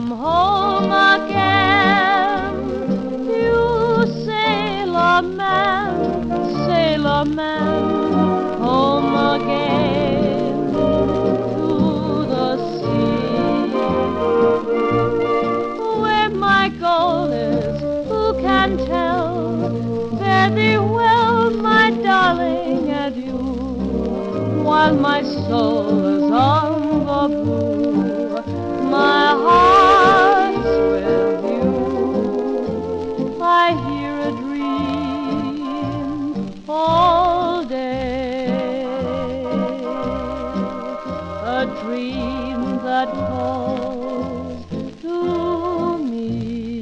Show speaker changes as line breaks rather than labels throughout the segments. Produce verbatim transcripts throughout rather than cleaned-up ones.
Come home again, you sailor man, sailor man, home again to the sea. Where my goal is, who can tell? Fare thee well, my darling, adieu, while my soul is on the blue. My heart's with you. I hear a dream all day, a dream that calls to me.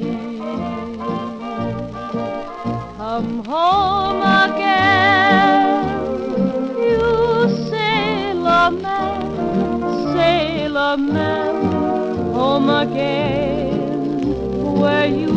Come home again, you sailor man, sailor man, home again, where you